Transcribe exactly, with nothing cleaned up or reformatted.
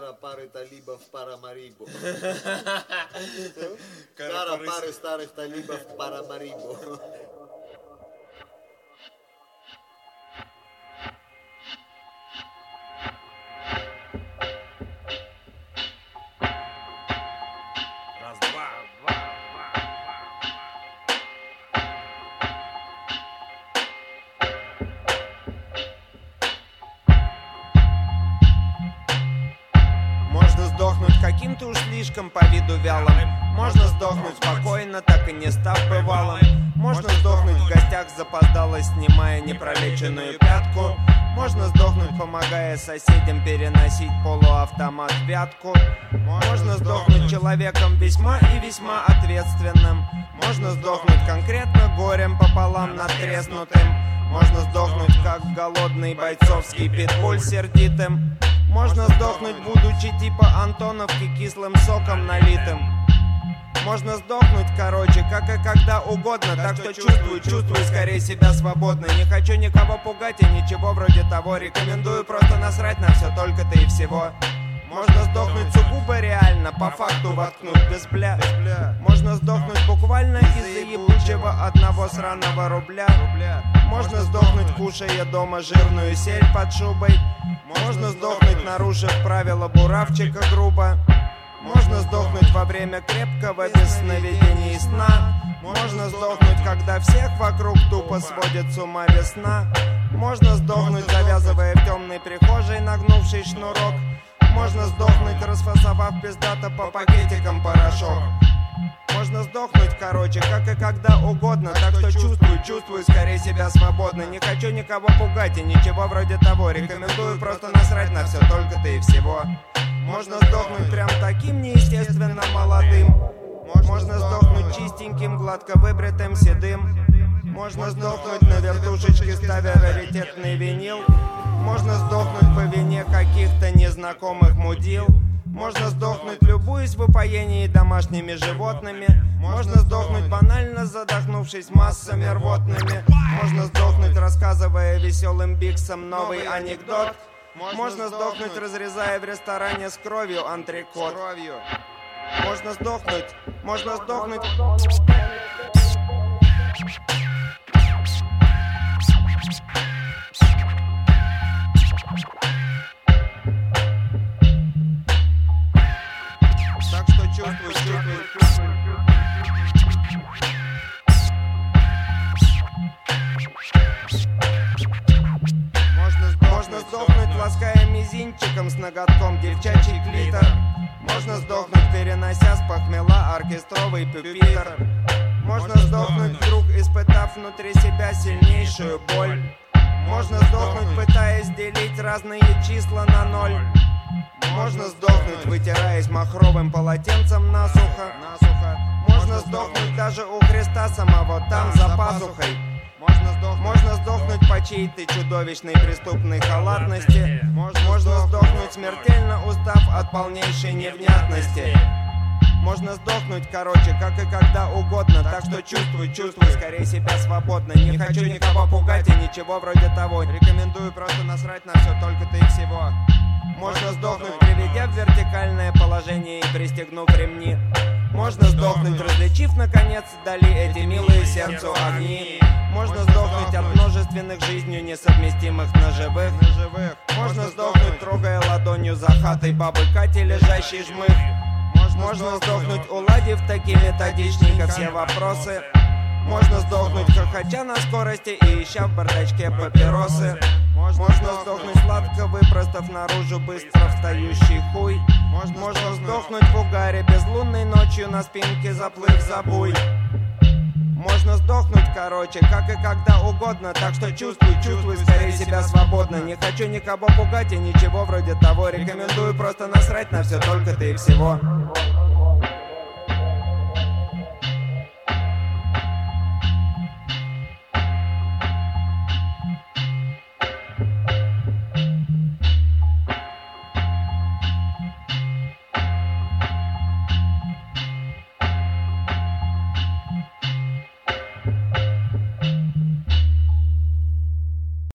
Кара пары талибов Парамарибу. Кара пары старых талибов Парамарибу. Сдохнуть каким-то уж слишком по виду вялым. Можно сдохнуть спокойно, так и не став бывалым. Можно сдохнуть в гостях запоздало, снимая непролеченную пятку. Можно сдохнуть, помогая соседям переносить полуавтомат вятку. Можно сдохнуть человеком весьма и весьма ответственным. Можно сдохнуть конкретно горем пополам надтреснутым. Можно сдохнуть как голодный бойцовский питбуль сердитым. Можно сдохнуть, будучи типа Антоновки, кислым соком налитым. Можно сдохнуть, короче, как и когда угодно. Так что чувствую, чувствую скорее себя свободно. Не хочу никого пугать и ничего вроде того. Рекомендую просто насрать на все, только-то и всего. Можно сдохнуть сугубо реально, по факту воткнуть без бля. Можно сдохнуть буквально из-за ебучего одного сраного рубля. Можно сдохнуть, кушая дома жирную сель под шубой. Можно сдохнуть, нарушив правила буравчика грубо. Можно сдохнуть во время крепкого без сновидений сна. Можно сдохнуть, когда всех вокруг тупо сводит с ума весна. Можно сдохнуть, завязывая в темной прихожей нагнувший шнурок. Можно сдохнуть, расфасовав пиздато по пакетикам порошок. Можно сдохнуть, короче, как и когда угодно. Так что чувствую, чувствую скорее себя свободно. Не хочу никого пугать и ничего вроде того. Рекомендую просто насрать на все, только-то и всего. Можно сдохнуть прям таким неестественно молодым. Можно сдохнуть чистеньким, гладко выбритым, седым. Можно сдохнуть на вертушечке, ставя раритетный винил. Можно сдохнуть по вине каких-то незнакомых мудил. Можно сдохнуть, любуясь в упоении домашними животными. Можно сдохнуть, банально задохнувшись массами рвотными. Можно сдохнуть, рассказывая веселым биксам новый анекдот. Можно сдохнуть, разрезая в ресторане с кровью антрекот. Можно сдохнуть, можно сдохнуть. Так что чувствую, чувствую, чувствую. Можно сдохнуть, лаская мизинчиком с ноготком девчачий клитор. Можно сдохнуть, перенося с похмела оркестровый пюпитр. Можно сдохнуть, вдруг испытав внутри себя сильнейшую боль. Можно сдохнуть, пытаясь делить разные числа на ноль. Можно сдохнуть, вытираясь махровым полотенцем насухо. Можно сдохнуть даже у Христа самого там за пазухой. Можно сдохнуть, можно сдохнуть по чьей-то чудовищной преступной халатности. Можно сдохнуть, смертельно устав от полнейшей невнятности. Можно сдохнуть, короче, как и когда угодно. Так что чувствую, чувствую скорее себя свободно. Не хочу никого пугать и ничего вроде того. Рекомендую просто насрать на все, только-то и всего. Можно сдохнуть, приведя в вертикальное положение и пристегнув ремни. Можно сдохнуть, различив наконец вдали эти милые сердцу огни. Можно сдохнуть от множественных жизнью несовместимых ножевых. Можно сдохнуть, трогая ладонью за хатой бабы Кати лежащий жмых. Можно сдохнуть, уладив таки методичненько все вопросы. Можно сдохнуть, хохоча на скорости и ища в бардачке папиросы. Можно сдохнуть, сладко выпростав наружу быстро встающий хуй. Можно сдохнуть в угаре безлунной ночью на спинке заплыв за буй. Можно сдохнуть, короче, как и когда угодно. Так что чувствую, чувствую скорее себя свободно. Не хочу никого пугать и ничего вроде того. Рекомендую просто насрать на все, только-то и всего.